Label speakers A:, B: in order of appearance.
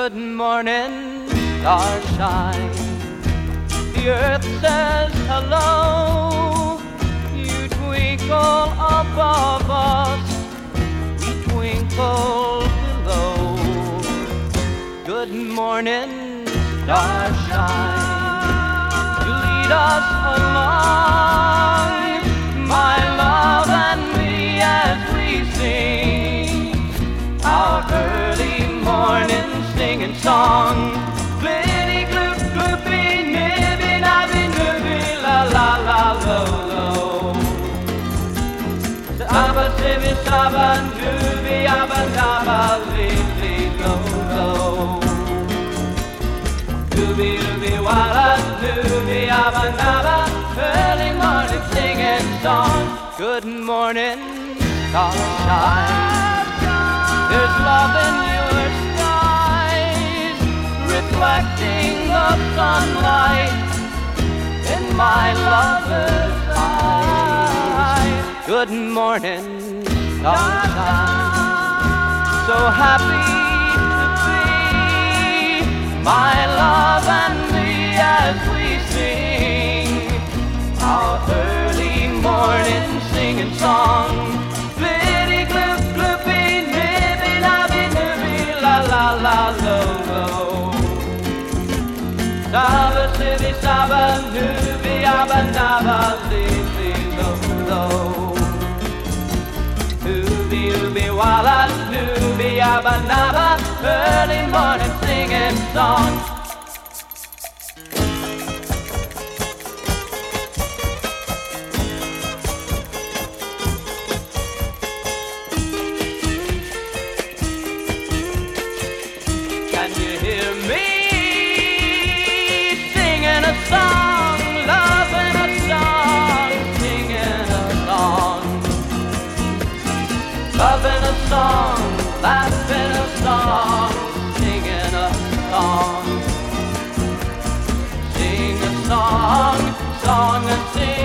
A: Good morning, starshine. The earth says hello. You twinkle above us, we twinkle below. Good morning, starshine. You lead us along, my love and me, as we sing our early morning singing song. Blitty gloop gloopy nibby nabby nibby la la la lo lo. Abba sibby sabba dooby abba dabba li lo lo. Dooby dooby walla dooby abba dabba. Early morning singing song. Good morning, starshine. There's love in your skies, reflecting the sunlight in my lover's eyes. Good morning, sunshine. So happy to be my love and me as we sing our early morning singing song. Blitty gloop gloopy nibby nabby nibby la la la lo lo. Saba sibby saba nubby abba nabba li lo lo. Ooby ooby walla nubby abba nabba. Early morning singing song. Can you hear me singing a song, loving a song, singing a song, loving a song, laughing a song, singing a song, sing a song, song and sing.